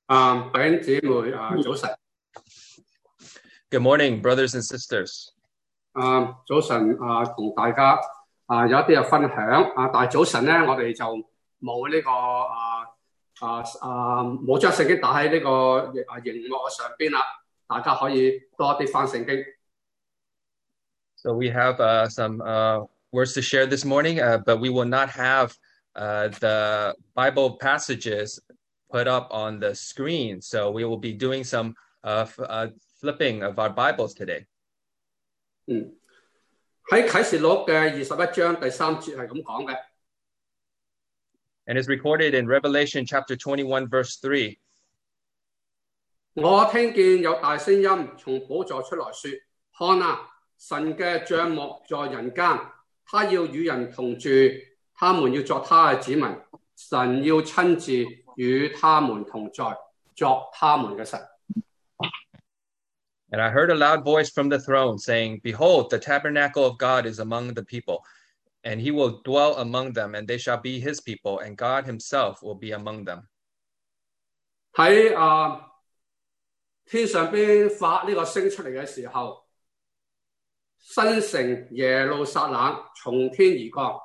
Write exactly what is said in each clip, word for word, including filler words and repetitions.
啊，弟兄姊妹啊，早晨。 Good morning, brothers and sisters. 啊，早晨啊，同大家啊有一啲嘅分享啊，但係早晨咧，我哋就冇呢、個啊啊啊冇將聖經打喺呢個啊熒幕上邊啦，大家可以多啲翻聖經。 So we have uh, some uh, words to share this morning, uh, but we will not have uh, the Bible passages put up on the screen. So we will be doing some uh, f- uh, flipping of our Bibles today. 嗯，喺啟示錄嘅二十一章第三節係咁講嘅。 And it's recorded in Revelation chapter twenty-one, verse three. 我聽見有大聲音從寶座出來說：看啊，神嘅帳幕在人間，他要與人同住，他們要作他嘅子民，神要親自與他們同在，作他們嘅神。 And I heard a loud voice from the throne saying, Behold, the tabernacle of God is among the people, and he will dwell among them, and they shall be his people, and God himself will be among them. 喺啊天上邊發呢個聲出嚟嘅時候，新城耶路撒冷從天而降。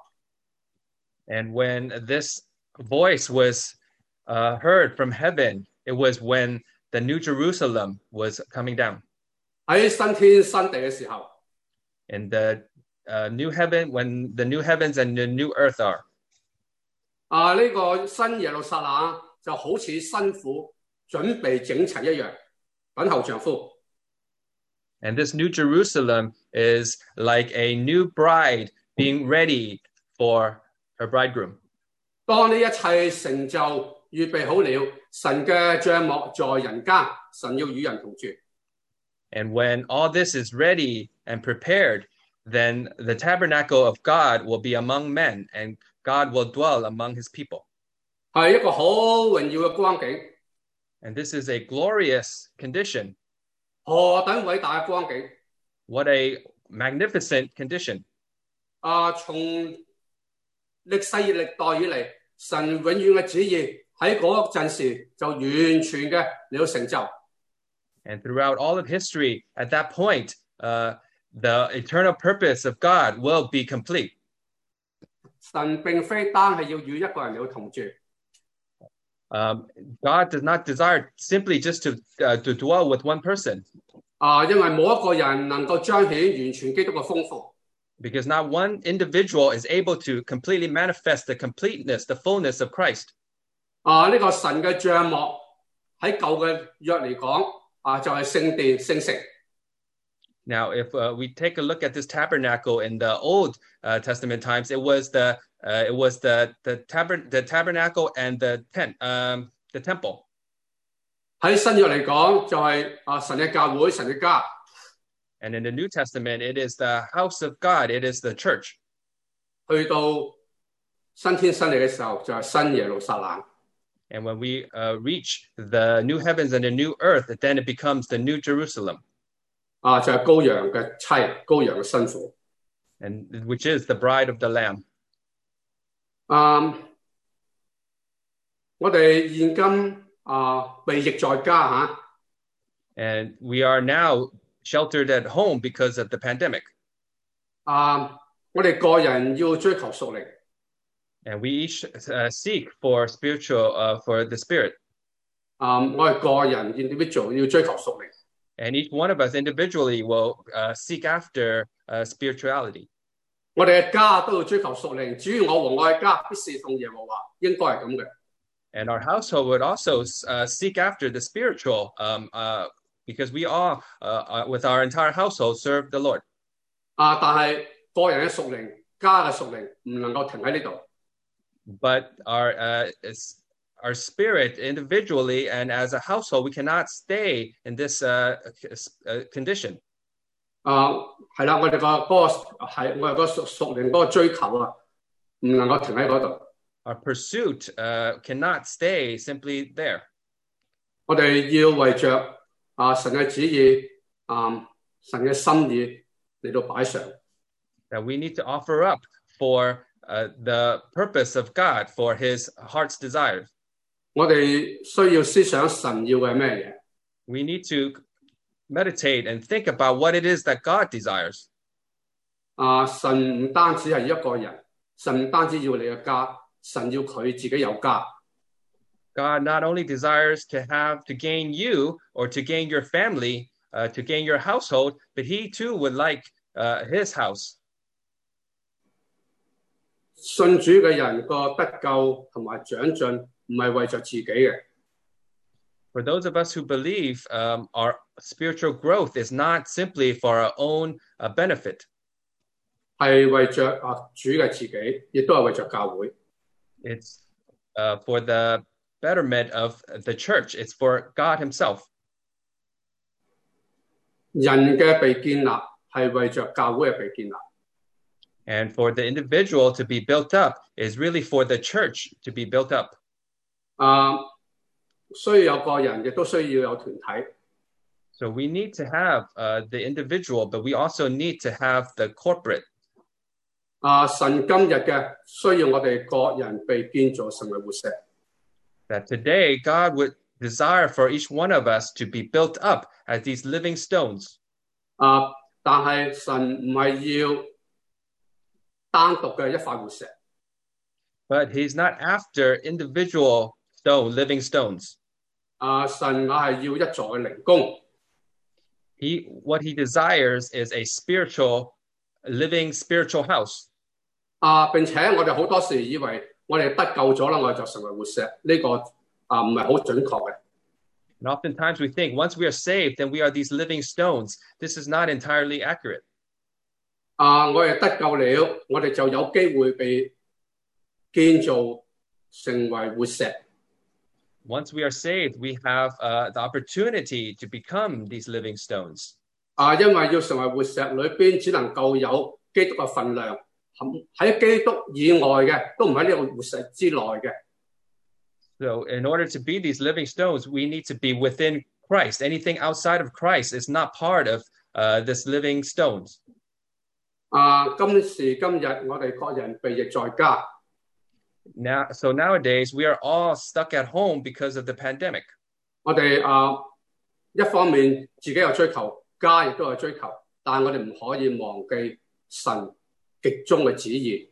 And when this voice was uh, heard from heaven, it was when the New Jerusalem was coming down. 喺新天新地嘅時候， In the uh, new heaven, when the new heavens and the new earth are. 啊呢、個新耶路撒冷就好似新婦準備整齊一樣，等候丈夫。 And this new Jerusalem is like a new bride being ready for her bridegroom. 當呢一切成就預備好了，神嘅帳幕在人間，神要與人同住。 And when all this is ready and prepared, then the tabernacle of God will be among men, and God will dwell among his people. 係一個好榮耀嘅光景， And this is a glorious condition. 何等偉大嘅光景！ What a magnificent condition. 啊，從歷世歷代以嚟，神永遠嘅旨意喺嗰陣時就完全嘅嚟到成就。 And throughout all of history, at that point, uh, the eternal purpose of God will be complete. 神並非單係要與一個人嚟到同住， Um, God does not desire simply just to, uh, to dwell with one person, 啊，因為冇一個人能夠彰顯完全基督嘅豐富。 because not one individual is able to completely manifest the completeness, the fullness of Christ. 啊，呢、個神嘅帳幕喺舊嘅約嚟講，啊就係、聖殿聖城。 Now, if uh, we take a look at this tabernacle in the Old uh, Testament times, it was the uh, it was the the, taber- the tabernacle and the tent, um, the temple. 喺新約嚟講，就係、啊神嘅教會、神嘅家。 And in the New Testament, it is the house of God. It is the church. 去到新天新地嘅時候，就係、新耶路撒冷。 And when we uh, reach the new heavens and the new earth, then it becomes the new Jerusalem, 啊，就係、羔羊嘅妻、羔羊嘅新婦。 and which is the bride of the Lamb. 啊，我哋現今啊被疫在家嚇。 And we are now sheltered at home because of the pandemic. 啊，我哋個人要追求屬靈。 And we each uh, seek for spiritual, uh, for the spirit. 啊，我係個人 individual 要追求屬靈。 And each one of us individually will uh, seek after uh, spirituality. 我哋嘅家都要追求屬靈。主要我和我嘅家必侍奉耶和華，應該係咁嘅。 And our household would also uh, seek after the spiritual, um, uh, because we all, uh, uh, with our entire household, serve the Lord. 啊，但係個人嘅屬靈、家嘅屬靈唔能夠停喺呢度。 But our uh, is- our spirit individually and as a household, we cannot stay in this uh, uh, condition. 啊，係啦，我哋個嗰個係我哋個屬屬靈嗰個追求啊，唔能夠停喺嗰度。 Our pursuit uh, cannot stay simply there. 我哋要為着啊神嘅旨意、啊神嘅心意嚟到擺上。 That we need to offer up for uh, the purpose of God, for his heart's desires. 我哋需要思想神要嘅咩嘢。 We need to meditate and think about what it is that God desires. 啊，神唔單止係一個人，神唔單止要你嘅家，神要佢自己有家。 God not only desires to have to gain you or to gain your family, uh, to gain your household, but he too would like uh, his house. 信主嘅人個得救同埋長進唔係為着自己嘅。 For those of us who believe, um, our spiritual growth is not simply for our own uh, benefit. 係為着啊主嘅自己，亦都係為着教會。 It's uh, for the betterment of the church. It's for God himself. 人嘅被建立係為着教會嘅被建立。 And for the individual to be built up is really for the church to be built up. 啊，需要有個人，亦都需要有團體。 So we need to have uh, the individual, but we also need to have the corporate. 啊，神今日嘅需要我哋各人被建造成為活石。 That today God would desire for each one of us to be built up as these living stones. 啊，但係神唔係要單獨嘅一塊活石。 But he's not after individual stone, living stones. 啊，神我係要一座嘅靈宮。 He, what he desires is a spiritual, living spiritual house. 啊，並且我哋好多時以為我哋得救咗啦，我哋就成為活石，呢、這個啊唔係好準確嘅。 And oftentimes we think once we are saved, then we are these living stones. This is not entirely accurate. 啊，我哋得救了，我哋就有機會被建造成為活石。 Once we are saved, we have uh, the opportunity to become these living stones. 啊，因為要成為活石裏邊，只能夠有基督嘅份量，喺基督以外嘅都唔喺呢個活石之內嘅。 So in order to be these living stones, we need to be within Christ. Anything outside of Christ is not part of uh, this living stones. 啊，今時今日我哋各人被役在家。 Now, so nowadays we are all stuck at home because of the pandemic. 我哋啊，一方面自己有追求，家亦都有追求，但係我哋唔可以忘記神極終嘅旨意。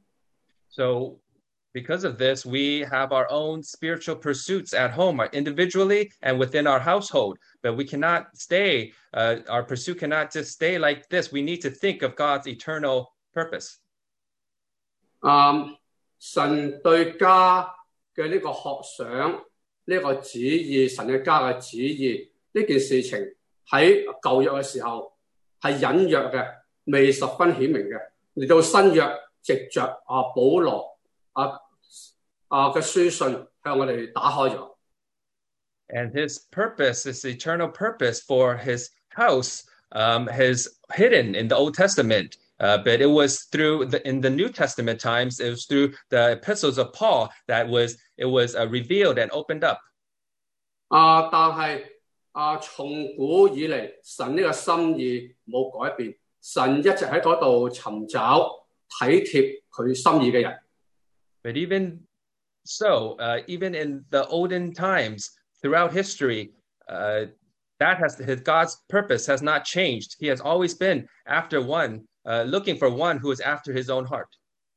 So because of this, we have our own spiritual pursuits at home, individually and within our household. But we cannot stay, uh, our pursuit cannot just stay like this. We need to think of God's eternal purpose. 啊，神對家嘅呢個學想，呢個旨意，神嘅家嘅旨意，呢件事情喺舊約嘅時候係隱約嘅，未十分顯明嘅。嚟到新約，藉着啊保羅啊啊嘅書信向我哋打開咗。 And his purpose, his eternal purpose for his house, um, is hidden in the Old Testament. Uh, but it was through the, in the New Testament times, it was through the epistles of Paul that was it was uh, revealed and opened up. 啊，但係啊，從古以嚟，神呢個心意冇改變，神一直喺嗰度尋找體貼佢心意嘅人。 But even so, uh, even in the olden times, throughout history, uh, that has his God's purpose has not changed. He has always been after one. Uh, looking for one who is after his own heart.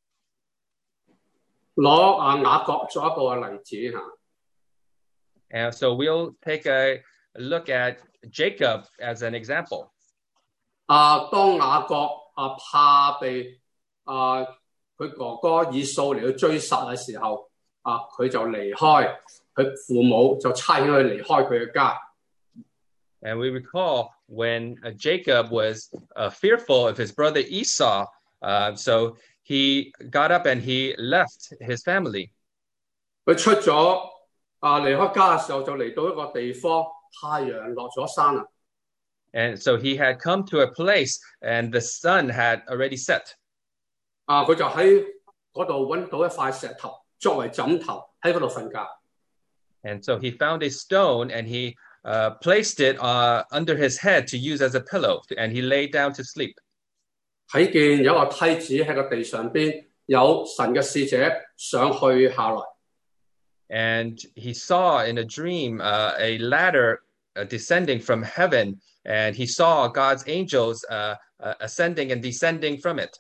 攞啊雅各作一個例子嚇。 And so we'll take a look at Jacob as an example. 啊，當雅各啊怕被啊佢哥哥以掃嚟去追殺嘅時候，啊佢就離開，佢父母就差遣佢離開佢嘅家。 And we recall when uh, Jacob was uh, fearful of his brother Esau, uh, so he got up and he left his family. 佢出咗啊離開家嘅時候，就嚟到一個地方，太陽落咗山啦。 And so he had come to a place and the sun had already set. 啊，佢就喺嗰度揾到一塊石頭作為枕頭，喺嗰度瞓覺。 And so he found a stone and he Uh, placed it uh, under his head to use as a pillow, and he lay down to sleep. 睇見有一個梯子喺個地上邊，有神嘅使者上去下來。 and he saw in a dream uh, a ladder uh, descending from heaven, and he saw God's angels uh, uh, ascending and descending from it.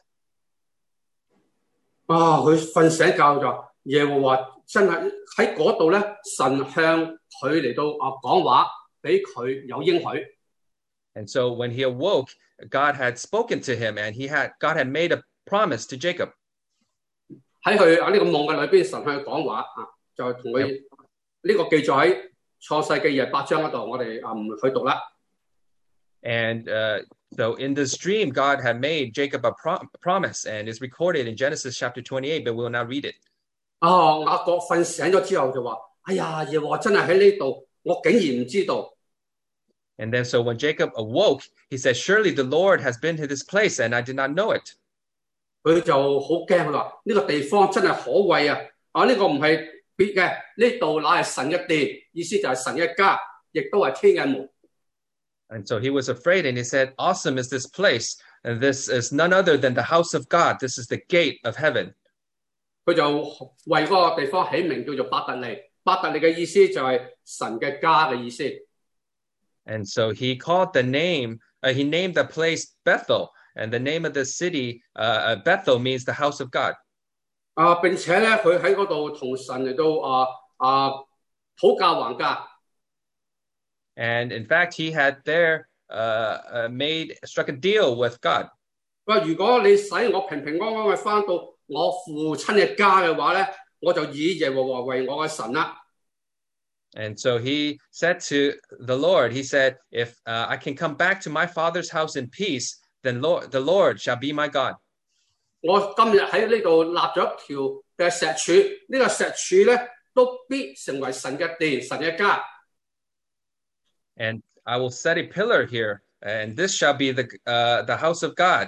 啊！佢瞓醒覺就耶和華真係喺嗰度咧，神向佢嚟到啊講話，俾佢有應許。 And so when he awoke, God had spoken to him, and he had God had made a promise to Jacob. 喺佢啊呢個夢嘅裏邊，神向佢講話啊，就同佢呢個記載喺創世記廿八章嗰度，我哋啊唔去讀啦。 And uh, so in this dream, God had made Jacob a pro promise, and it's recorded in Genesis chapter twenty-eight, but we will not read it. 哦，雅各瞓醒咗之後就話：哎呀，耶和華真係喺呢度，我竟然唔知道。 And then so when Jacob awoke, he said, "Surely the Lord has been to this place, and I did not know it." 佢就好驚，佢話：呢個地方真係可畏啊！啊，呢個唔係別嘅，呢度乃係神嘅殿，意思就係神嘅家，亦都係天嘅門。 And so he was afraid, and he said, "Awesome is this place, and this is none other than the house of God. This is the gate of heaven." 佢就為嗰個地方起名叫做伯特利。伯特利嘅意思就係神嘅家嘅意思。 And so he called the name, uh, he named the place Bethel, and the name of the city, uh, Bethel means the house of God. 啊，並且咧，佢喺嗰度同神嚟到啊啊討價還價。 And in fact, he had there uh, uh, made struck a deal with God. 佢話：如果你使我平平安安嘅翻到我父親嘅家嘅話咧，我就以耶和華為我嘅神啦。 And so he said to the Lord, he said, "If uh, I can come back to my father's house in peace, then Lord, the Lord shall be my God." 我今日喺呢度立咗一條嘅石柱，呢、這個石柱咧都必成為神嘅殿、神嘅家。 And I will set a pillar here, and this shall be the uh, the house of God.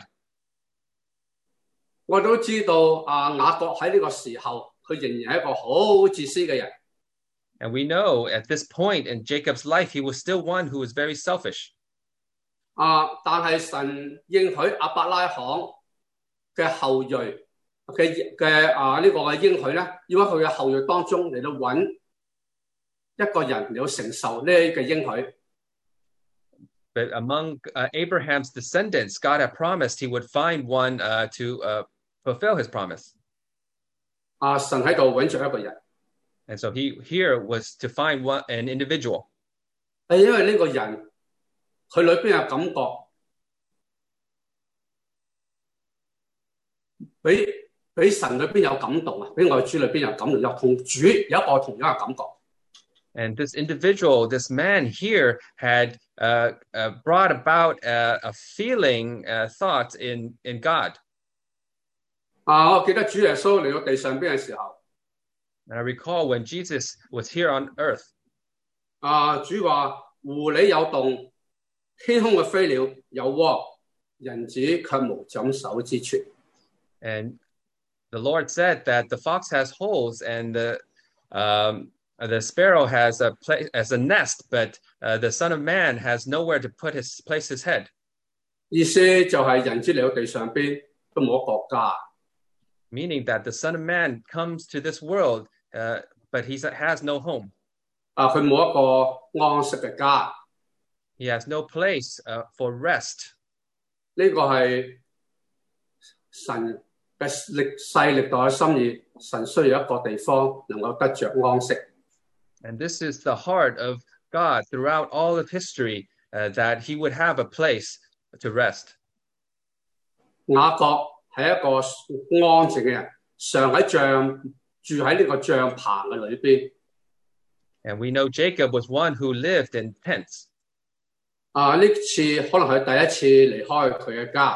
我都知道啊，雅各喺呢個時候，佢仍然係一個好自私嘅人。 And we know at this point in Jacob's life, he was still one who was very selfish. 啊，但係神應許亞伯拉罕嘅後裔嘅嘅啊呢個嘅應許咧，要喺佢嘅後裔當中嚟到揾一個人嚟到承受呢個應許。 But among uh, Abraham's descendants, God had promised he would find one uh, to uh, fulfill his promise. 啊，神喺度揾著一個人。 And so he here was to find one an individual. 係因為呢個人佢裏邊有感覺，俾俾神裏邊有感動啊，俾愛主裏邊有感動，又同主有一個同樣嘅感覺。 And this individual, this man here, had uh, uh, brought about a, a feeling, a thought in in God. 啊，我記得主耶穌嚟到地上邊嘅時候。 And I recall when Jesus was here on earth. 啊，主話狐狸有洞，天空嘅飛鳥有窩，人子卻無枕手之處。 And the Lord said that the fox has holes and the um, the sparrow has a place as a nest, but uh, the Son of Man has nowhere to put his place his head. 意思就係人子嚟到地上邊都冇一個家。 Meaning that the Son of Man comes to this world, uh, but he has no home. 啊，佢冇一個安息嘅家。 He has no place uh, for rest. 呢個係神嘅歷世歷代嘅心意，神需要一個地方能夠得着安息。 And this is the heart of God throughout all of history, uh, that he would have a place to rest. 雅各係一個安靜嘅人，常喺帳住喺呢個帳棚嘅裏邊。 And we know Jacob was one who lived in tents. 啊，呢次可能係第一次離開佢嘅家。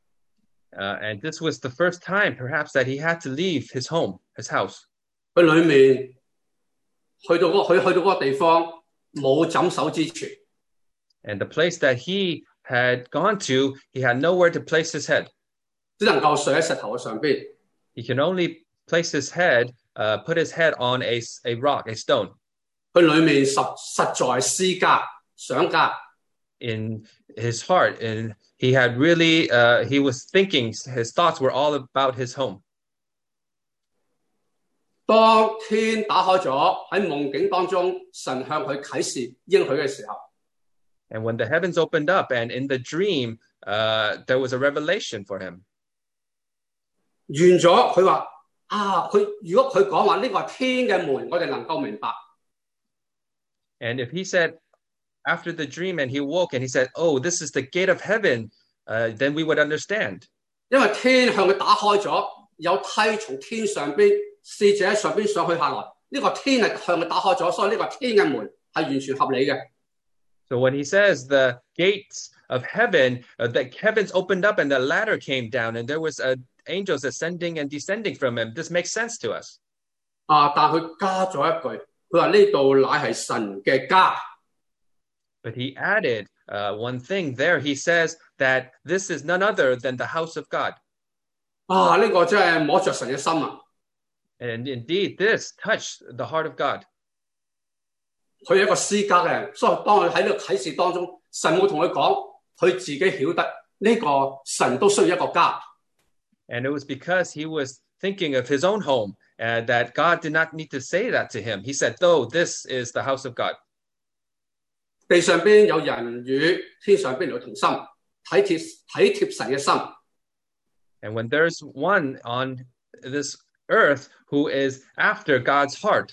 Uh, and this was the first time, perhaps, that he had to leave his home, his house. 佢裏面去到嗰佢去到嗰個地方冇枕手之處。 And the place that he had gone to, he had nowhere to place his head. 只能夠睡喺石頭嘅上邊。 He can only place his head, uh, put his head on a, a rock, a stone. 佢裏面實實在思家想家。 In his heart, and he had really, uh, he was thinking, his thoughts were all about his home. 當天打開咗喺夢境當中，神向佢啟示應許嘅時候， And when the heavens opened up and in the dream, uh, there was a revelation for him. 完咗佢話啊，佢如果佢講話呢個係天嘅門，我哋能夠明白。 And if he said after the dream and he woke and he said, oh, this is the gate of heaven, uh, then we would understand. 因為天向佢打開咗，有梯從天上邊，使者喺上邊上去下來，呢、這個天係向佢打開咗，所以呢個天嘅門係完全合理嘅。 So when he says the gates of heaven, uh, the heavens opened up and the ladder came down and there was uh, angels ascending and descending from him, this makes sense to us. 啊，但佢加咗一句，佢話呢度乃係神嘅家。 But he added uh, one thing there. He says that this is none other than the house of God. 啊，呢、這個真係摸着神嘅心啊！ And indeed, this touched the heart of God. 佢係一個私家嘅人，所以當佢喺呢個啟示當中，神冇同佢講，佢自己曉得呢、這個神都需要一個家。 And it was because he was thinking of his own home uh, that God did not need to say that to him. He said, no, this is the house of God. 地上邊有人與天上邊有同心，體貼體貼神嘅心。 And when there's one on this earth who is after God's heart,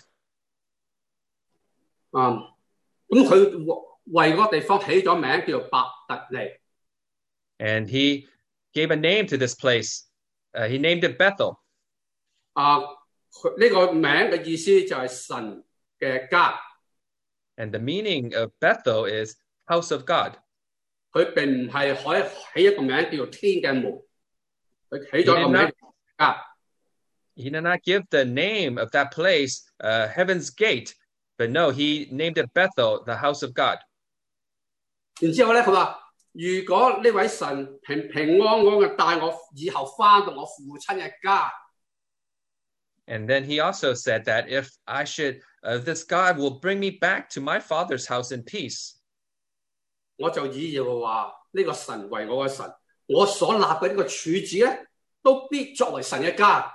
啊，咁佢為嗰個地方起咗名叫做伯特利。 and he gave a name to this place. Uh, he named it Bethel. 啊，呢、這個名嘅意思就係神嘅家。 And the meaning of Bethel is house of God. 佢並唔係可以起一個名叫做天嘅門，佢起咗一個名家。 He did not give the name of that place uh, Heaven's Gate, but no, he named it Bethel, the house of God. 然之後咧，佢話：如果呢位神平平安安嘅帶我以後翻到我父親嘅家， And then he also said that if I should, uh, this God will bring me back to my father's house in peace. 我就以耶和華呢個神為我嘅神，我所立嘅呢個柱子咧，都必作為神嘅家。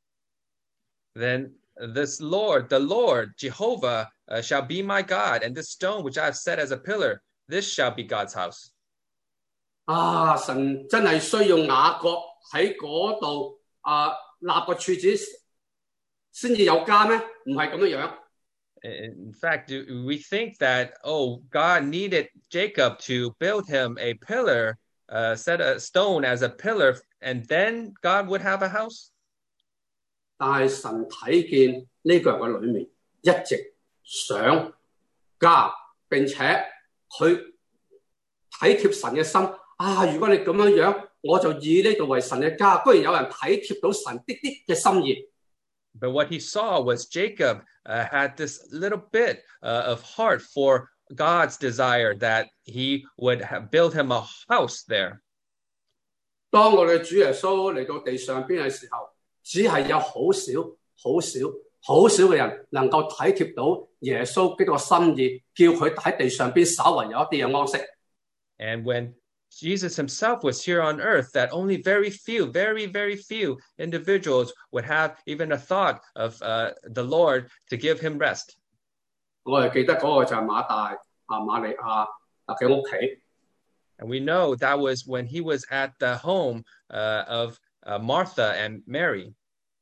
Then this Lord, the Lord, Jehovah, uh, shall be my God, and this stone which I have set as a pillar, this shall be God's house. 啊！神真係需要雅各喺嗰度啊立個柱子先至有家咩？唔係咁樣樣。 In fact, do we think that, oh, God needed Jacob to build him a pillar, uh, set a stone as a pillar, and then God would have a house? 但係神睇見呢個人嘅裏面一直想家，並且佢體貼神嘅心。啊！如果你咁樣樣，我就以呢度為神嘅家。居然有人體貼到神啲啲嘅心意。 But what he saw was Jacob uh, had this little bit uh, of heart for God's desire that he would have build him a house there. 當我哋主耶穌嚟到地上邊嘅時候，只係有好少、好少、好少嘅人能夠體貼到耶穌基督嘅心意，叫佢喺地上邊稍為有一啲嘅安息。 And when Jesus himself was here on earth, that only very few, very, very few individuals would have even a thought of uh, the Lord to give him rest. 我哋記得嗰個就係馬大啊瑪利亞嘅屋企。 And we know that was when he was at the home uh, of uh, Martha and Mary.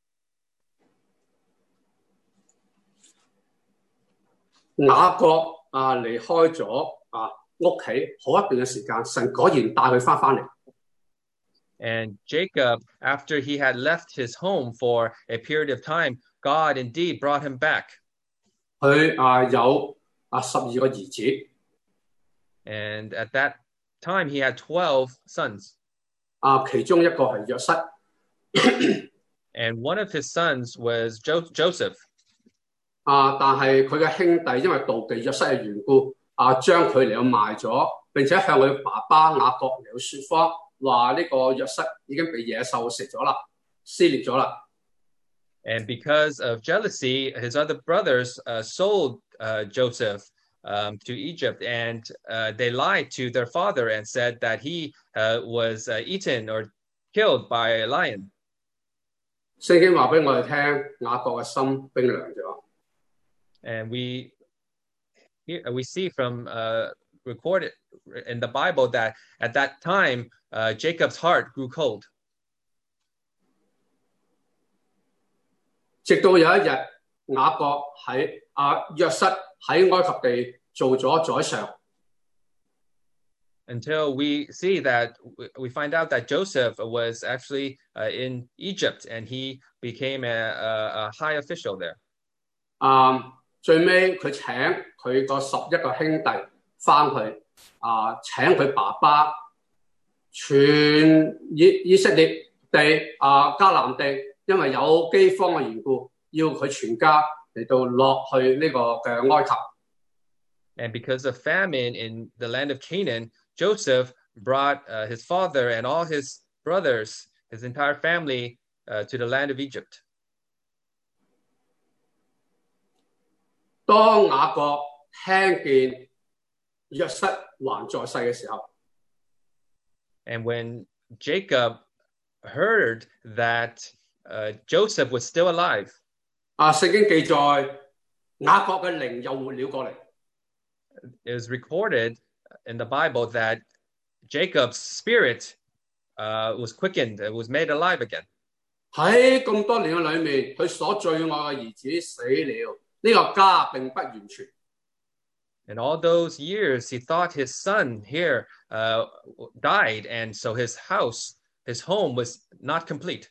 雅各啊離開咗啊屋企好一段嘅時間，神果然帶佢翻返嚟。 And Jacob, after he had left his home for a period of time, God indeed brought him back. 佢啊有啊十二個兒子。 And at that time, he had twelve sons. 啊，其中一個係約瑟。 And one of his sons was jo Joseph. 啊，但係佢嘅兄弟因為妒忌約瑟嘅緣故，啊將佢嚟到賣咗，並且向佢爸爸雅各嚟到説謊，話呢個約瑟已經被野獸食咗啦，撕裂咗啦。 And because of jealousy, his other brothers uh, sold uh, Joseph um, to Egypt, and uh, they lied to their father and said that he uh, was uh, eaten or killed by a lion. 聖經話俾我哋聽，雅各嘅心冰涼咗。 And we we see from uh, recorded in the Bible that at that time uh, Jacob's heart grew cold. 直到有一日，雅各喺啊約瑟喺埃及地做咗宰相。 Until we see that we find out that Joseph was actually uh, in Egypt and he became a, a, a high official there. 啊，最尾佢請佢個十一個兄弟翻去啊，請佢爸爸全以以色列地啊迦南地，因為有饑荒嘅緣故，要佢全家嚟到落去呢個嘅埃及。 And because of famine in the land of Canaan, Joseph brought uh, his father and all his brothers, his entire family, uh, to the land of Egypt. 當雅各聽見約瑟還在世嘅時候 And when Jacob heard that uh, Joseph was still alive, 啊，聖經記載雅各嘅靈又活了過嚟。 it was recorded in the Bible that Jacob's spirit uh, was quickened, it was made alive again. 喺咁多年嘅裏面，佢所最愛嘅兒子死了，呢、這個家並不完全。 In all those years, he thought his son here uh, died, and so his house, his home was not complete.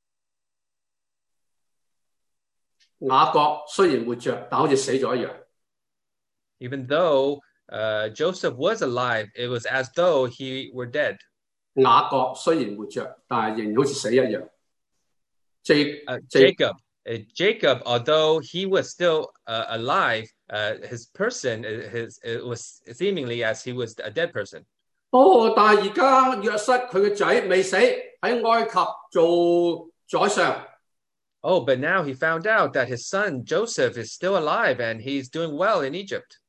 雅各雖然活着，但好似死咗一樣。 Even though uh, Joseph was alive, it was as though he were dead. 雅各雖然活着，但係仍然好似死一樣。J- uh, J- Jacob, uh, Jacob, although he was still uh, alive, uh, his person, his it was seemingly as he was a dead person. 哦，但係而家約瑟佢嘅仔未死，喺埃及做宰相。 Oh, but now he found out that his son Joseph is still alive and he's doing well in Egypt.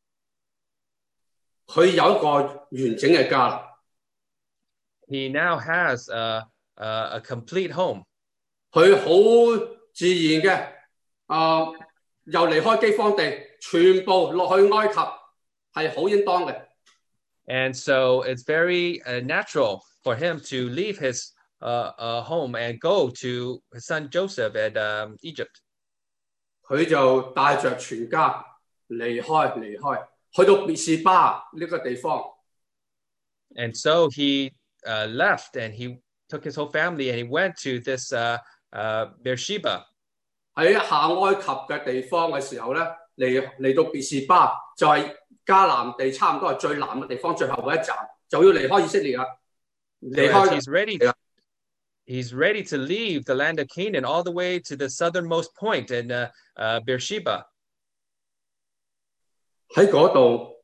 佢有一個完整嘅家啦。 He now has a, a, a complete home. 佢好自然嘅，啊、呃，又離開饑荒地，全部落去埃及，係好應當嘅。 And so it's very uh, natural for him to leave his uh, uh, home and go to his son Joseph at um, Egypt. 佢就帶着全家離開離開，去到別是巴呢個地方。 And so he uh, left and he took his whole family and he went to this uh, uh, Beersheba. 喺下埃及嘅地方嘅時候咧，嚟嚟到別是巴就係、是、迦南地差唔多係最南嘅地方，最後嗰一站就要離開以色列啦。離 So 開 he's ready. He's ready to leave the land of Canaan all the way to the southernmost point in uh, uh, Beersheba. 喺嗰度，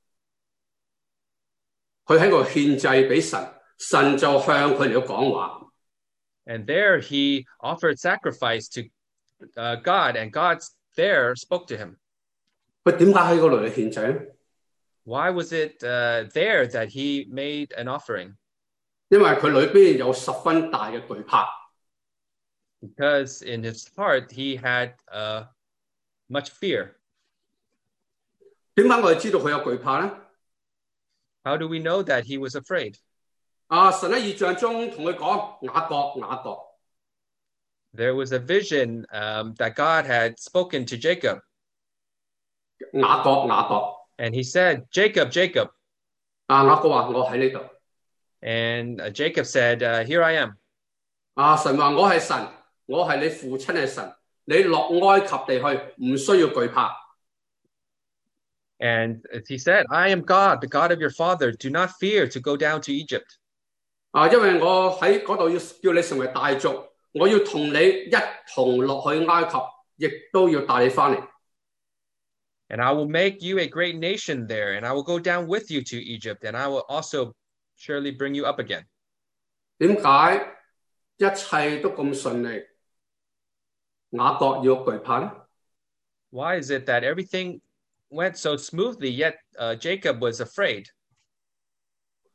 佢喺度獻祭俾神，神就向佢嚟到講話。 And there he offered sacrifice to uh, God, and God there spoke to him. 佢點解喺嗰度嚟獻祭咧？ Why was it uh, there that he made an offering? 因為佢裏邊有十分大嘅懼怕。 Because in his heart he had uh, much fear. 點解我哋知道佢有懼怕咧？ How do we know that he was afraid? 啊！神喺異象中同佢講：雅各，雅各。 There was a vision um, that God had spoken to Jacob. 雅各，雅各。 And he said, Jacob, Jacob. 啊！雅各話：我喺呢度。 And uh, Jacob said, uh, here I am. 啊！神話：我係神，我係你父親嘅神，你落埃及地去，唔需要懼怕。 And he said, I am God, the God of your father. Do not fear to go down to Egypt. 啊！因為我喺嗰度要叫你成為大族，我要同你一同落去埃及，亦都要帶你翻嚟。 And I will make you a great nation there, and I will go down with you to Egypt, and I will also surely bring you up again. 點解一切都咁順利，雅各要懼怕呢？ Why is it that everything went so smoothly, yet uh, Jacob was afraid?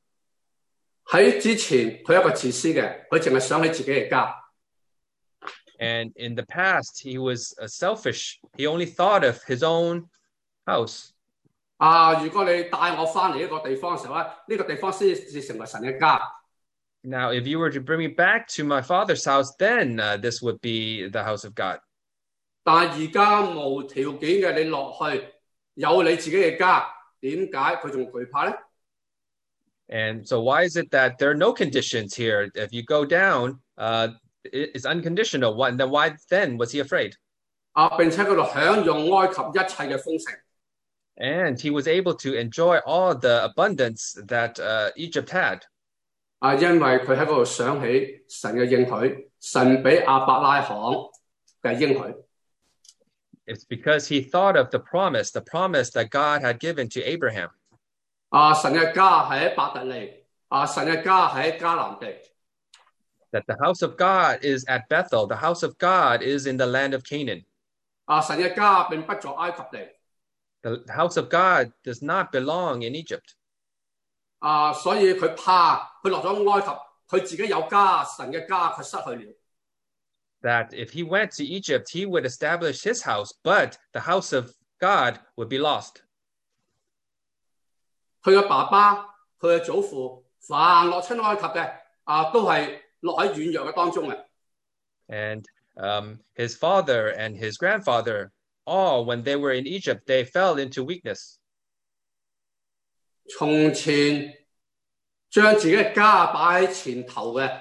喺之前佢係一個自私嘅，佢淨係想起自己嘅家。 And in the past, he was uh, selfish. He only thought of his own house. 啊，如果你帶我翻嚟一個地方嘅時候咧，呢、個地方先至成為神嘅家。 Now, if you were to bring me back to my father's house, then uh, this would be the house of God. 但係而家無條件嘅你落去，有你自己嘅家，點解佢仲懼怕咧？ And so why is it that there are no conditions here? If you go down, uh, it's unconditional. What, then why then was he afraid? 啊，並且佢度享用埃及一切嘅豐盛。 And he was able to enjoy all the abundance that uh, Egypt had. 啊，因為佢喺嗰度想起神嘅應許，神俾亞伯拉罕嘅應許。 It's because he thought of the promise, the promise that God had given to Abraham. 啊，神嘅家係喺伯特利，啊，神嘅家係喺迦南地。 That the house of God is at Bethel, the house of God is in the land of Canaan. 啊，神嘅家並不在埃及地。 The house of God does not belong in Egypt. 啊，所以佢怕佢落咗埃及，佢自己有家，神嘅家佢失去了。 That if he went to Egypt, he would establish his house, but the house of God would be lost. 佢嘅爸爸、佢嘅祖父，凡落親埃及嘅，啊，都係落喺軟弱嘅當中嘅。 And um, his father and his grandfather, all when they were in Egypt, they fell into weakness. 從前將自己嘅家擺喺前頭嘅，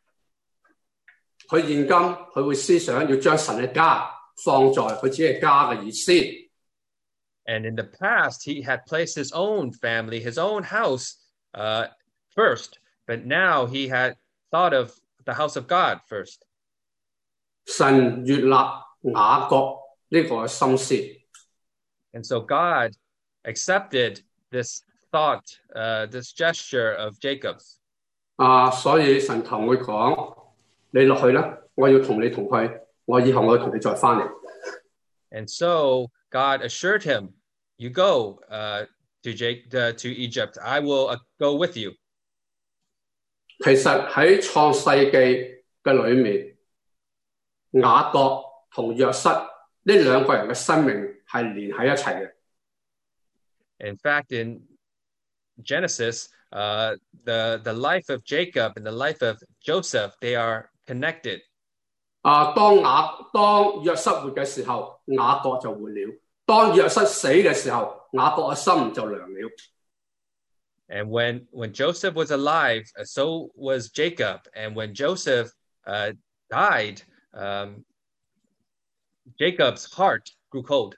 佢現今佢會思想要將神嘅家放在佢自己嘅家嘅意思。 And in the past, he had placed his own family, his own house uh, first, but now he had thought of the house of God first. 神悅納雅各呢個心思。 And so God accepted this thought, uh, this gesture of Jacob's. 啊，所以神同佢講：你落去啦，我要同你同去，我以後我要同你再翻嚟。 And so God assured him, "You go uh, to Jake uh, to Egypt. I will uh, go with you." 其實喺創世記嘅裏面，雅各同約瑟呢兩個人嘅生命係連喺一齊嘅。 In fact, in Genesis, uh, the the life of Jacob and the life of Joseph, they are connected. 啊，當雅當約瑟活嘅時候，雅各就活了；當約瑟死嘅時候，雅各嘅心就涼了。 And when when Joseph was alive, uh, so was Jacob. And when Joseph uh, died, um, Jacob's heart grew cold.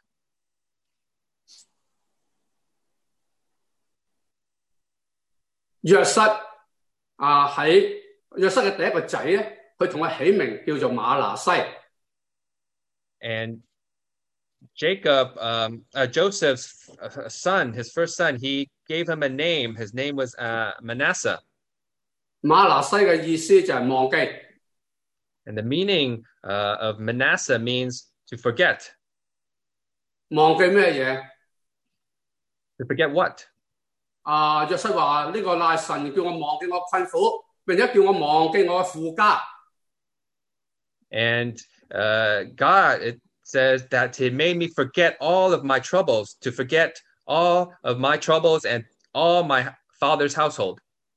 約瑟啊喺約瑟嘅第一個仔咧，佢同佢起名叫做馬拿西。 And Jacob, um, uh, Joseph's son, his first son, he gave him a name. His name was uh, Manasseh. 馬拿西嘅意思就係忘記。 And the meaning uh, of Manasseh means to forget. 忘記咩嘢？ To forget what? 啊，約瑟話呢個乃神叫我忘記我困苦，並且叫我忘記我嘅父家。 And uh, God, it says that He made me forget all of my troubles, to forget all of my troubles and all my father's household.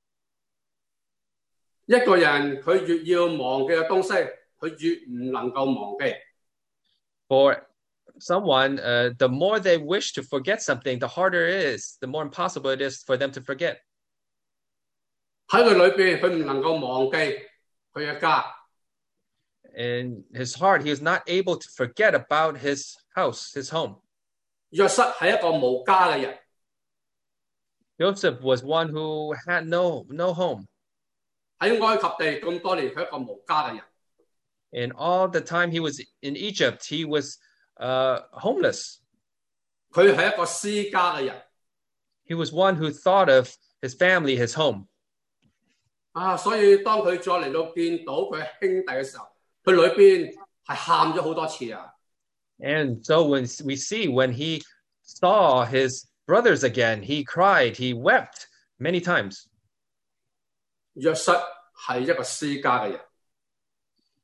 一個人佢越要忘記嘅東西，佢越唔能夠忘記。 For someone, uh, the more they wish to forget something, the harder it is, the more impossible it is for them to forget. 喺佢裏邊，佢唔能夠忘記佢嘅家。 In his heart, he is not able to forget about his house, his home. 約瑟係一個無家嘅人。 Joseph was one who had no, no home. 喺埃及地咁多年，佢係一個無家嘅人。 And all the time he was in Egypt, he was uh, homeless. 佢係一個私家嘅人。 He was one who thought of his family, his home. 啊，所以當佢再嚟到見到佢兄弟嘅時候，佢裏邊係喊咗好多次啊。 And so when we see when he saw his brothers again, he cried, he wept many times. 約瑟係一個私家嘅人。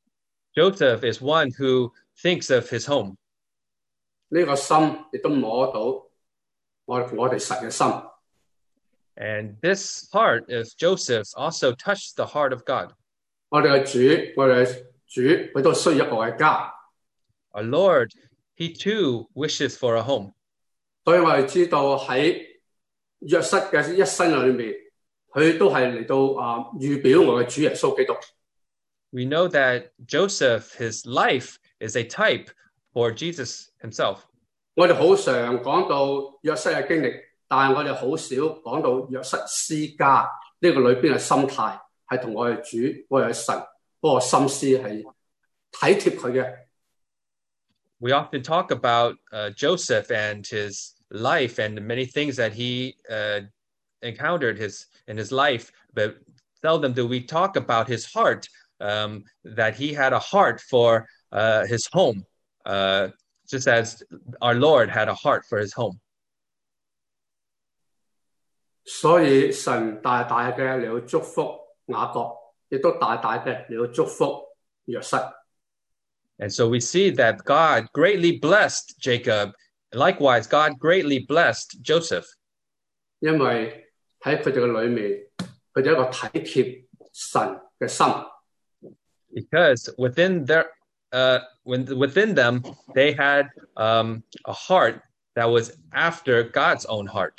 Joseph is one who thinks of his home. 呢個心亦都摸到我我哋神嘅心。 And this heart of Joseph's also touched the heart of God. 我哋嘅主，我哋嘅主，佢都需要一個嘅家。 Our Lord, he too wishes for a home. 所以我哋知道喺約瑟嘅一生裏面，佢都係嚟到啊預表我嘅主耶穌基督。 We know that Joseph, his life is a type for Jesus himself. 我哋好常講到約瑟嘅經歷，但係我哋好少講到約瑟思家呢個裏邊嘅心態，係同我哋主、我哋神嗰個心思係體貼佢嘅。 We often talk about uh, Joseph and his life and the many things that he uh, encountered his in his life, but seldom do we talk about his heart, um, that he had a heart for uh, his home, uh, just as our Lord had a heart for his home. 所以神大大嘅嚟到祝福雅各，亦都大大嘅嚟到祝福約瑟。 And so we see that God greatly blessed Jacob. Likewise, God greatly blessed Joseph. 因為喺佢哋嘅裏面，佢哋一個體貼神嘅心。 Because within their, uh, when within them, they had um, a heart that was after God's own heart.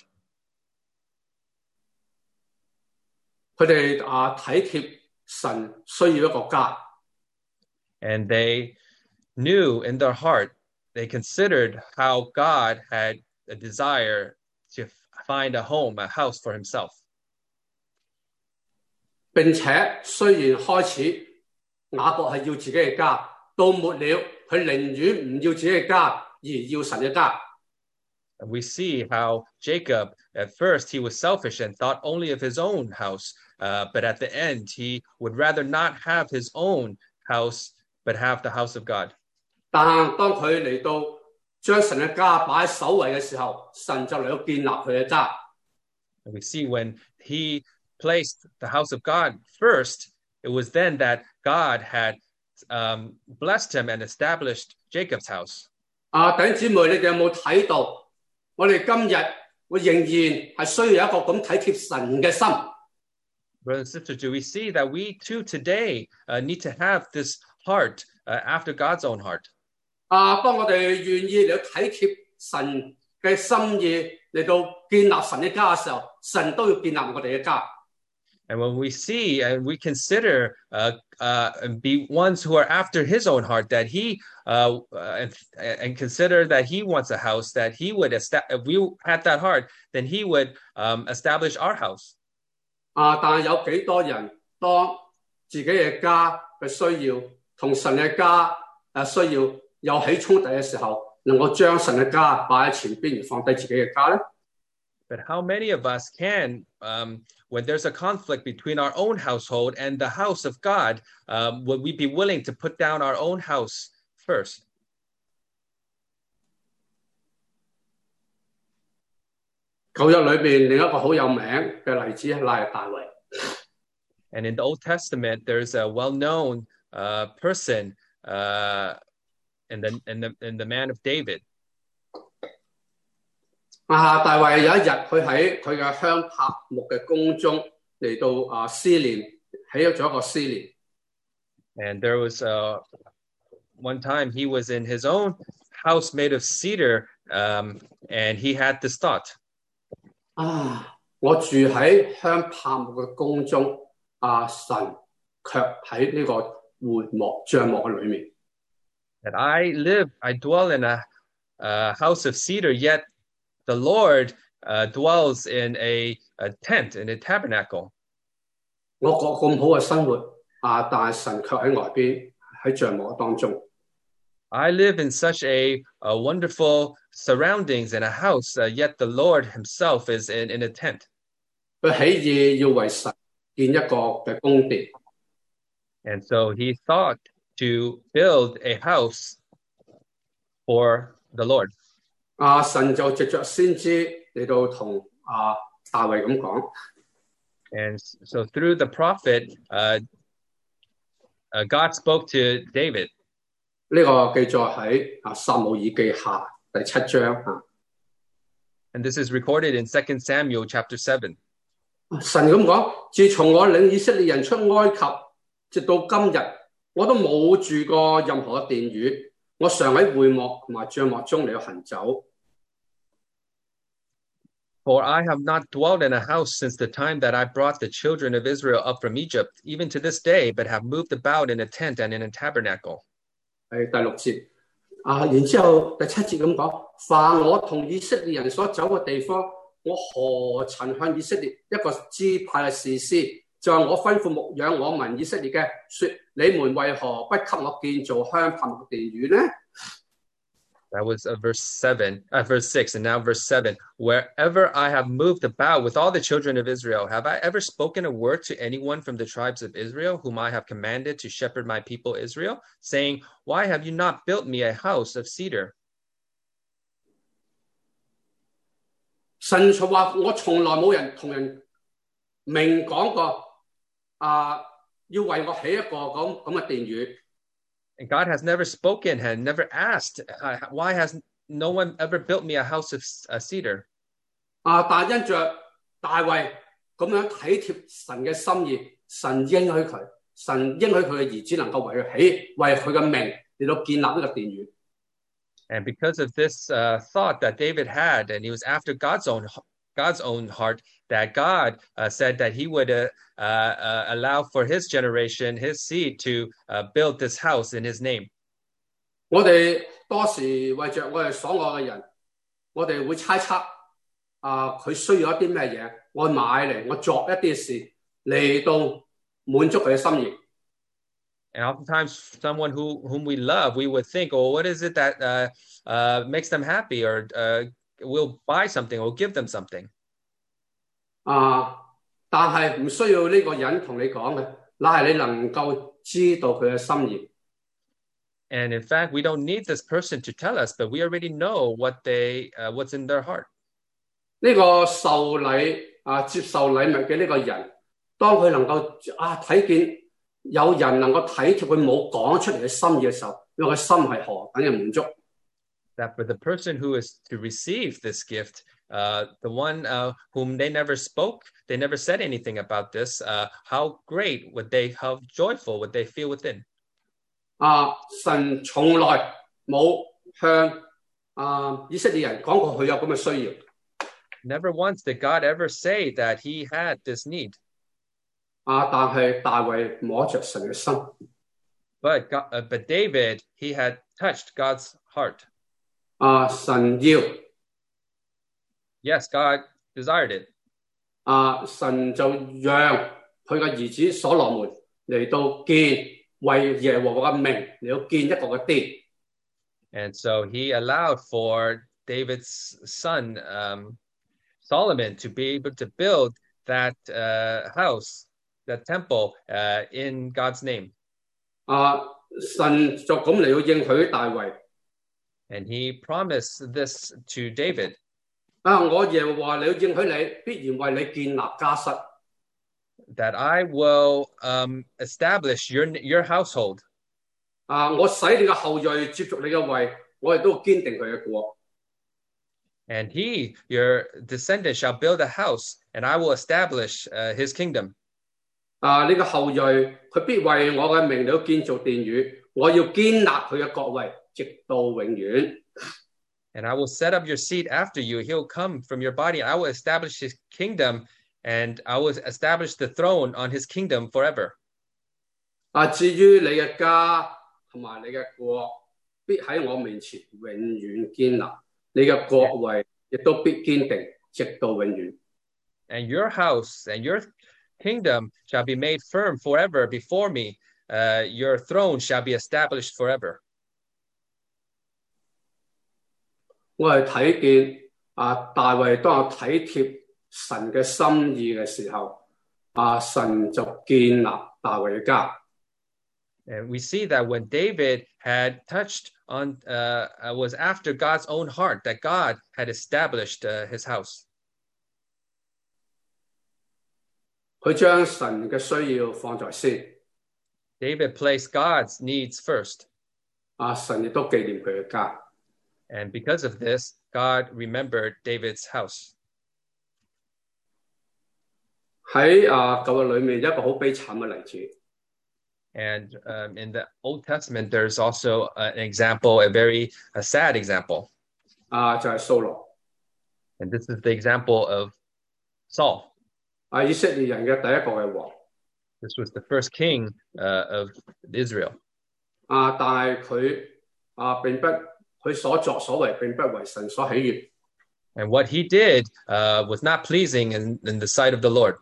佢哋啊體貼神需要一個家。 And they knew in their heart, they considered how God had a desire to find a home, a house for himself. 並且雖然開始雅各係要自己嘅家，到末了佢寧願唔要自己嘅家，而要神嘅家。 And we see how Jacob, at first, he was selfish and thought only of his own house. Uh, but at the end, he would rather not have his own house, but have the house of God. 但當佢嚟到將神嘅家擺喺首位嘅時候，神就嚟到建立佢嘅家。 And we see when he placed the house of God first, it was then that God had um, blessed him and established Jacob's house. 啊，弟兄姊妹，你哋有冇睇到？我哋今日會仍然係需要一個咁體貼神嘅心。 Brothers and sisters, do we see that we too today uh, need to have this heart uh, after God's own heart? 啊，當我哋願意嚟到體貼神嘅心意嚟到建立神嘅家嘅時候，神都要建立我哋嘅家。 And when we see and we consider uh, uh, and be ones who are after his own heart, that he uh, and, and consider that he wants a house, that he would establish, if we had that heart, then he would um, establish our house. 啊，但係有幾多人當自己嘅家嘅需要同神嘅家誒需要有起衝突嘅時候，能夠將神嘅家擺喺前邊而放低自己嘅家咧？ But how many of us can, um, when there's a conflict between our own household and the house of God, um, would we be willing to put down our own house first? 舊約裏邊另一個好有名嘅例子係乃係大衛。 And in the Old Testament, there's a well-known uh, person uh, in the in the in the man of David. 啊，大衛有一日佢喺佢嘅香柏木嘅宮中嚟到啊思念，起咗一個思念。 And there was uh, one time he was in his own house made of cedar, um, and he had this thought. 啊，我住喺香柏木嘅宮中，啊神卻喺呢個會幕帳幕嘅裏面。 That I live, I dwell in a, a house of cedar, yet the Lord uh, dwells in a, a tent, in a tabernacle. 我過咁好嘅生活，啊，但係神卻喺外邊喺帳幕當中。 I live in such a, a wonderful surroundings in a house, uh, yet the Lord himself is in, in a tent. 佢起意要為神建一個嘅宮殿。 And so he thought to build a house for the Lord. 啊，神就藉着先知嚟到同啊大衛咁講。 And so through the prophet, uh, Uh, God spoke to David. 呢個記載喺啊撒母耳記下第七章啊。 And this is recorded in Second Samuel chapter seven. 神咁講，自從我領以色列人出埃及，直到今日，我都冇住過任何嘅殿宇，我常喺會幕同埋帳幕中嚟行走。 For I have not dwelt in a house since the time that I brought the children of Israel up from Egypt, even to this day, but have moved about in a tent and in a tabernacle. 係第六節啊，然之後第七節咁講，凡我同以色列人所走嘅地方，我何曾向以色列一個支派嘅士師，就係我吩咐牧養我民以色列嘅，說你們為何不給我建造香柏木殿宇呢？ That was uh, verse seven, uh, verse six, and now verse seven. Wherever I have moved about with all the children of Israel, have I ever spoken a word to anyone from the tribes of Israel, whom I have commanded to shepherd my people Israel, saying, why have you not built me a house of cedar? 神就話：我從來冇人同人明講過啊，要為我起一個咁咁嘅殿宇。 And God has never spoken and never asked, uh, why has no one ever built me a house of uh, cedar? 啊，但因着大衛咁樣體貼神嘅心意，神應許佢，神應許佢嘅兒子能夠為佢起，為佢嘅名嚟到建立呢個殿宇。 And because of this uh, thought that David had, and he was after God's own God's own heart, that God uh, said that he would uh, uh, uh, allow for his generation, his seed, to uh, build this house in his name. 我哋多時為着我哋所愛嘅人，我哋會猜測啊，佢需要一啲咩嘢，我買嚟，我作一啲事嚟到滿足佢嘅心意。 And oftentimes, someone who whom we love, we would think, "Oh, what is it that uh, uh, makes them happy?" Or uh, we'll buy something, or we'll give them something. 啊，但係唔需要呢個人同你講嘅，乃係你能夠知道佢嘅心意。 And in fact, we don't need this person to tell us, but we already know what they, uh, what's in their heart. 呢個受禮啊，接受禮物嘅呢個人，當佢能夠啊睇見有人能夠體貼佢冇講出嚟嘅心意嘅時候，因為佢心係何等嘅滿足。 That for the person who is to receive this gift, uh, the one uh, whom they never spoke, they never said anything about this, uh, how great would they, how joyful would they feel within? 啊，神從來冇向啊以色列人講過佢有咁嘅需要。 Never once did God ever say that he had this need. 啊，但係大衛摸着神嘅心。 But God, uh, but David, he had touched God's heart. 啊，神要 Yes, God desired it. 啊，神就讓佢嘅兒子所羅門嚟到建為耶和華嘅名嚟到建一個嘅殿。 And so he allowed for David's son, um, Solomon, to be able to build that uh, house, that temple uh, in God's name. 啊，神就咁嚟到應許大衛。 And he promised this to David. 啊，我耶和華嚟到應許你，必然為你建立家室。 That I will um, establish your your household. 啊，我使你嘅後裔接續你嘅位，我亦都堅定佢嘅國。 And he, your descendant, shall build a house, and I will establish uh, his kingdom. 啊，你嘅後裔佢必為我嘅名嚟到建造殿宇，我要堅立佢嘅國位，直到永遠。 And I will set up your seed after you. He'll come from your body. I will establish his kingdom, and I will establish the throne on his kingdom forever. 啊，至於你嘅家同埋你嘅國，必喺我面前永遠堅立，你嘅國位亦都必堅定，直到永遠。 And your house and your kingdom shall be made firm forever before me. Uh, your throne shall be established forever. 我係睇見啊，大衛當我體貼神嘅心意嘅時候，啊，神就建立大衛嘅家。 And we see that when David had touched on, uh, was after God's own heart, that God had established uh, his house. 佢將神嘅需要放在先。 David placed God's needs first. 啊，神亦都紀念佢嘅家。 And because of this, God remembered David's house. 喺啊舊約裏面有一個好悲慘嘅例子， And um, in the Old Testament, there's also an example, a very a sad example. 啊就係掃羅。 And this is the example of Saul. 啊，以色列人嘅第一個嘅王。 This was the first king uh, of Israel. 啊，但係佢啊並不佢所作所為並不為神所喜悅。 And what he did uh, was not pleasing in, in the sight of the Lord.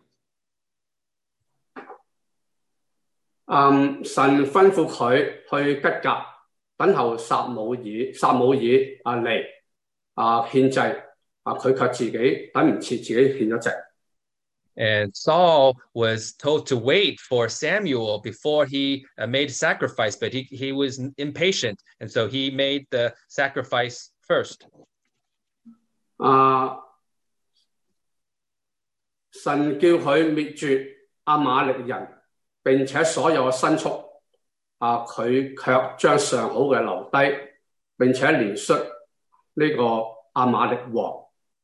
嗯，神吩咐佢去吉甲等候撒母耳，撒母耳啊嚟啊獻祭，啊佢卻自己等唔切，自己獻咗祭。 And Saul was told to wait for Samuel before he uh, made a sacrifice, but he, he was impatient. And so he made the sacrifice first. 啊，神叫佢滅絕亞瑪力人，並且所有嘅牲畜，啊佢卻將上好嘅留低，並且憐恤呢個亞瑪力王。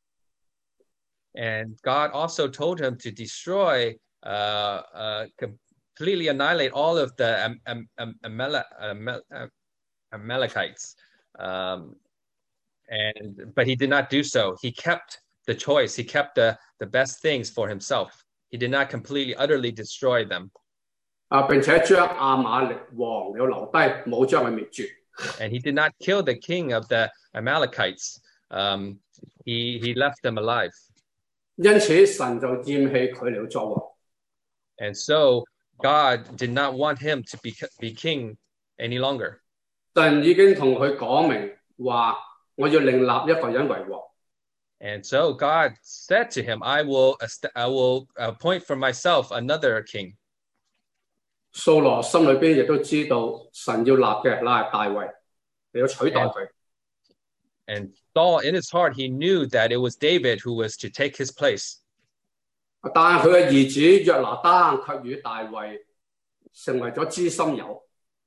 And God also told him to destroy, uh, uh, completely annihilate all of the Am- Am- Am- Amale- Amale- Amalekites. Um, and but he did not do so. He kept the choice. He kept the, the best things for himself. He did not completely, utterly destroy them. 啊並且將亞瑪力王有留低，冇將佢滅絕。 And he did not kill the king of the Amalekites. Um, he, he left them alive. 因此神就厭棄佢嚟作王。 And so God did not want him to be, be king any longer. 神已經同佢講明話，我要另立一個人為王。 And so God said to him, I will, I will appoint for myself another king. 掃羅心裏邊亦都知道神要立嘅乃係大衛，你要取代佢。 And Saul, in his heart, he knew that it was David who was to take his place. 但係佢嘅兒子約拿單卻與大衛成為咗知心友。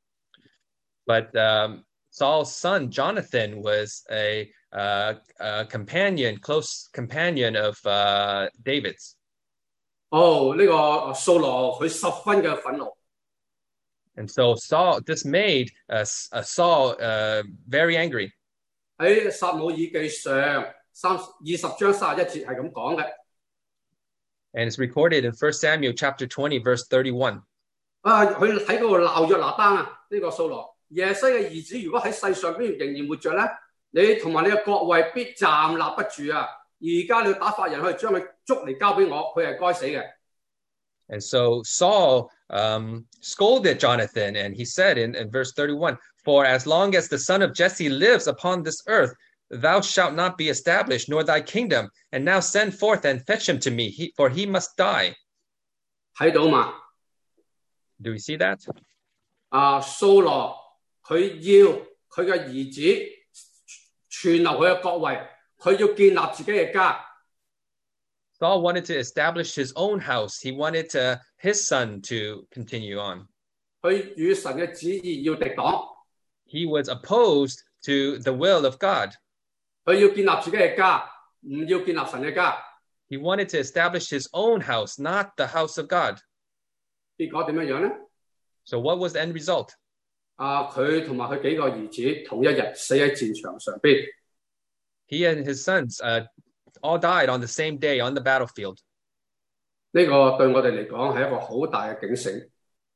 But um, Saul's son, Jonathan, was a, uh, a companion, close companion of uh, David's. 哦，呢、個掃羅佢十分嘅憤怒。 And so Saul, this made uh, uh, Saul uh, very angry. 喺撒母耳記上三二十章三十一節係咁講嘅。 And it's recorded in First Samuel chapter twenty, verse thirty-one. 啊，佢喺嗰度鬧約拿單啊，呢、個掃羅，耶西嘅兒子如果喺世上邊仍然活着咧，你同埋你嘅國位必站立不住啊！而家你要打發人去將佢捉嚟交俾我，佢係該死嘅。 And so Saul um, scolded Jonathan, and he said in, in verse thirty-one, For as long as the son of Jesse lives upon this earth, thou shalt not be established, nor thy kingdom. And now send forth and fetch him to me, he, for he must die. 睇到嘛？ Do we see that? 啊，掃羅佢要佢嘅兒子存留佢嘅國位，佢要建立自己嘅家。 Saul wanted to establish his own house. He wanted to, his son to continue on. 佢與神嘅旨意要敵擋。 He was opposed to the will of God. 佢要建立自己嘅家，唔要建立神嘅家。 He wanted to establish his own house, not the house of God. 結果點樣樣咧？ So what was the end result? 啊，佢同埋佢幾個兒子同一日死喺戰場上邊。 He and his sons uh, all died on the same day on the battlefield. 呢個對我哋嚟講係一個好大嘅警醒。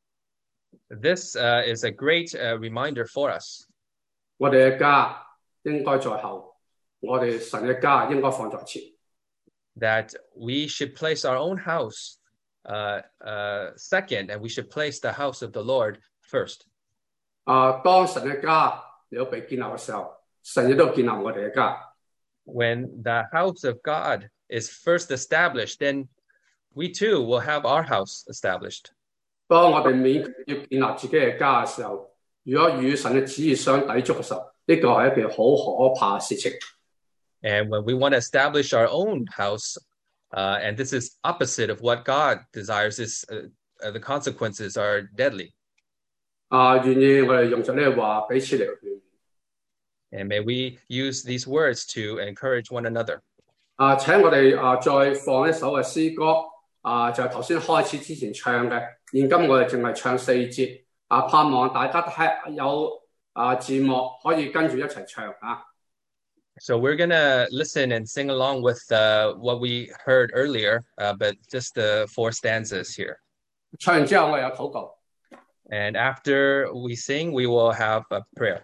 This uh, is a great uh, reminder for us. 我哋嘅家應該在後，我哋神嘅家應該放在前。 That we should place our own house uh, uh, second, and we should place the house of the Lord first. 啊，當神嘅家嚟到被建立嘅時候，神亦都建立我哋嘅家。 When the house of God is first established, then we too will have our house established. 當我哋勉強要建立自己嘅家嘅時候，如果與神嘅旨意相抵觸嘅時候，呢個係一件好可怕嘅事情。 And when we want to establish our own house, uh, and this is opposite of what God desires, is uh, uh, the consequences are deadly. 啊，願意我哋用咗呢個話彼此嚟勸勉。 And may we use these words to encourage one another. 啊，請我哋啊再放一首嘅詩歌，啊就係頭先開始之前唱嘅，現今我哋淨係唱四節，啊盼望大家睇有啊字幕可以跟住一齊唱啊。 So we're gonna listen and sing along with uh, what we heard earlier, uh, but just the four stanzas here. 唱完之後我哋有禱告。 And after we sing, we will have a prayer.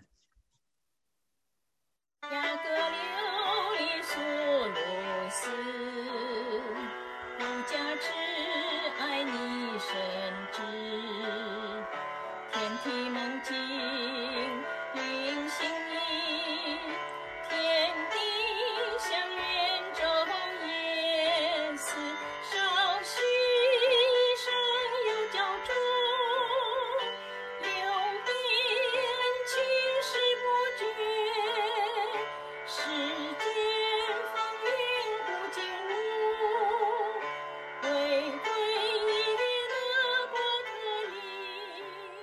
雅各流离索罗斯，无价之爱你深知，天体梦境灵心意，天地相愿中也似，少许一生有交中，流遍青史不绝，世间风云不惊怒，回归耶勒波特里。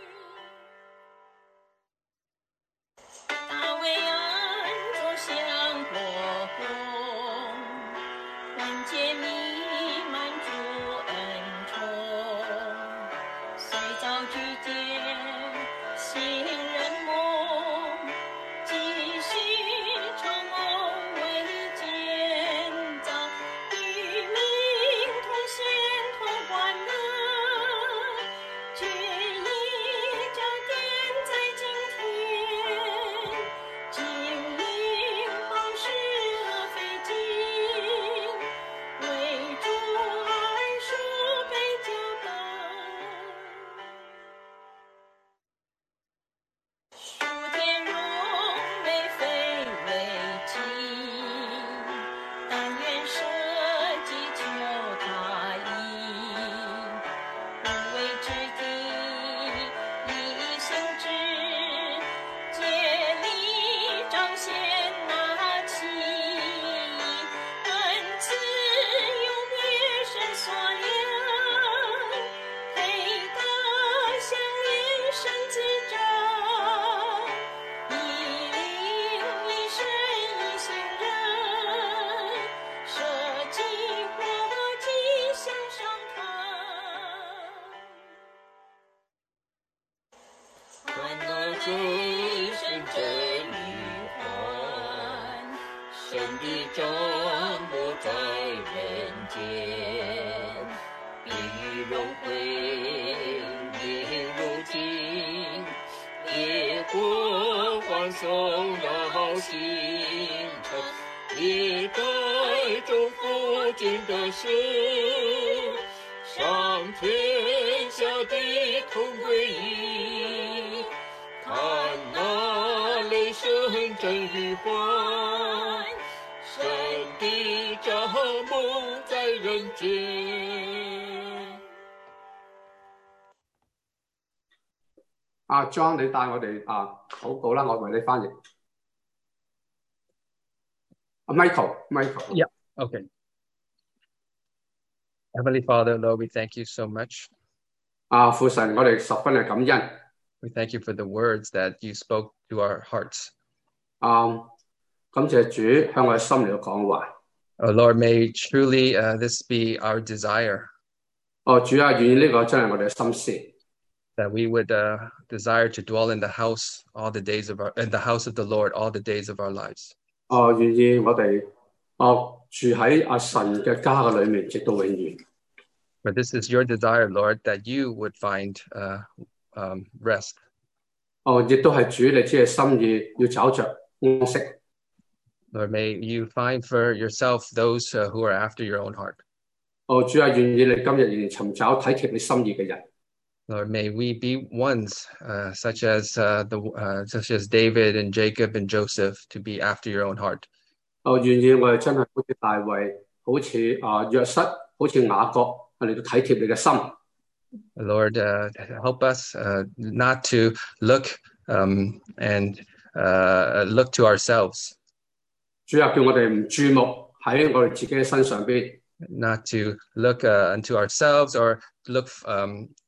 大卫安住香火红，人间弥漫主恩宠，虽遭拒绝信人梦，继续成梦为建造，与民同献同欢乐，决意加点在今天，经营好事而非金，为主爱书被教导。数天荣美非为己，但愿舍己求他意，无为之地以行之，竭力彰显那奇异，恩赐永别神所量，配得相遇神之长，一灵一身一行人，舍己活己向上传。欢乐最深真与欢，神的彰不在人间，必与荣辉你如今，烈火欢送到星辰，历代中父君的事，上天下地同归一，看那雷声震与欢，神的帐幕在人间。 阿 John 你帶我哋啊禱告啦，我為你翻譯。阿 Michael，Michael， Yeah. Okay. Heavenly Father, Lord, we thank you so much. 啊父神，我哋十分嘅感恩。 We thank you for the words that you spoke to our hearts. 啊，感謝主向我哋心嚟講話。 Oh, Lord, may truly uh, this be our desire, 哦，主啊，願意呢個真係我哋嘅心思。 that we would uh, desire to dwell in the house all the days of our in the house of the Lord all the days of our lives. 哦，願意我哋哦住喺阿神嘅家嘅裏面，直到永遠。 But this is your desire, Lord, that you would find uh, um, rest. 哦，亦都係主你自己嘅心意，要找着安息。 Lord, may you find for yourself those uh, who are after your own heart. 哦，主啊，願意你今日仍然尋找體貼你心意嘅人。 Lord, may we be ones uh, such as uh, the uh, such as David and Jacob and Joseph to be after your own heart. 哦，願意我哋真係好似大衛，好似啊約瑟，好似雅各，嚟到體貼你嘅心。 Lord, uh, help us uh, not to look um, and uh, look to ourselves, 主啊，叫我哋唔注目喺我哋自己嘅身上邊， not to look uh, unto ourselves or look um,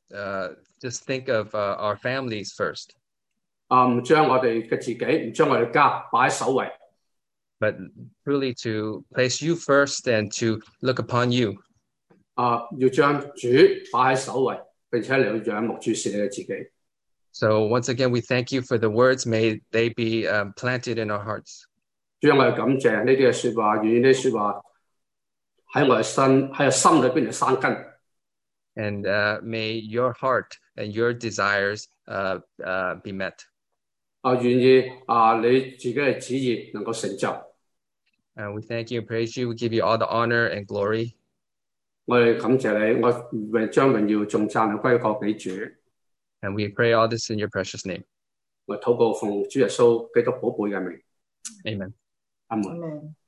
uh, just think of uh, our families first, 啊，唔將我哋嘅自己，唔將我哋家擺喺首位， but truly to place you first and to look upon you. 啊，要將主擺喺首位，並且嚟到仰慕注視你嘅自己。 So once again, we thank you for the words. May they be um, planted in our hearts. 主啊，我哋感謝呢啲嘅説話，願意呢啲説話喺我哋心喺我心裏邊嚟生根。 And uh, may your heart and your desires uh, uh, be met. 啊，願意啊，你自己嘅旨意能夠成就。 And we thank you and praise you. We give you all the honor and glory. 我哋感謝你，我榮將榮耀頌讚歸國俾主。 And we pray all this in your precious name. 我禱告奉主耶穌基督寶貝嘅名。 Amen. 阿門。 Amen.